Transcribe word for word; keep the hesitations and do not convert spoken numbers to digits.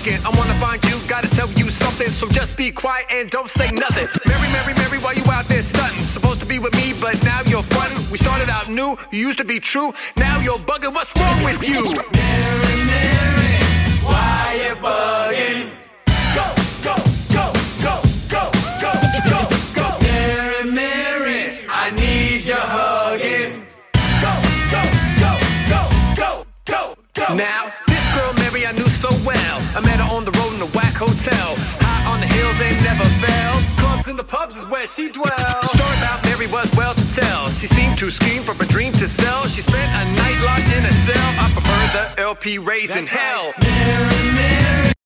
bugging. I wanna find you, gotta tell you something, so just be quiet and don't say nothing. Mary, Mary, Mary, why you out there stunting? Supposed to be with me, but now you're frontin'. We started out new, you used to be true. Now you're bugging, what's wrong with you? Mary, Mary, why you bugging? Go, go, go, go, go, go, go, go. Mary, Mary, I need your hugging. Go, go, go, go, go, go, go. Now, this girl Mary I knew so well. I met her on the road in a whack hotel. High on the hills, they never fell. Clubs and the pubs is where she dwelled. Story about Mary was well to tell. She seemed to scheme from a dream to sell. She spent a night locked in a cell. I prefer the L P raising hell. Mary, Mary.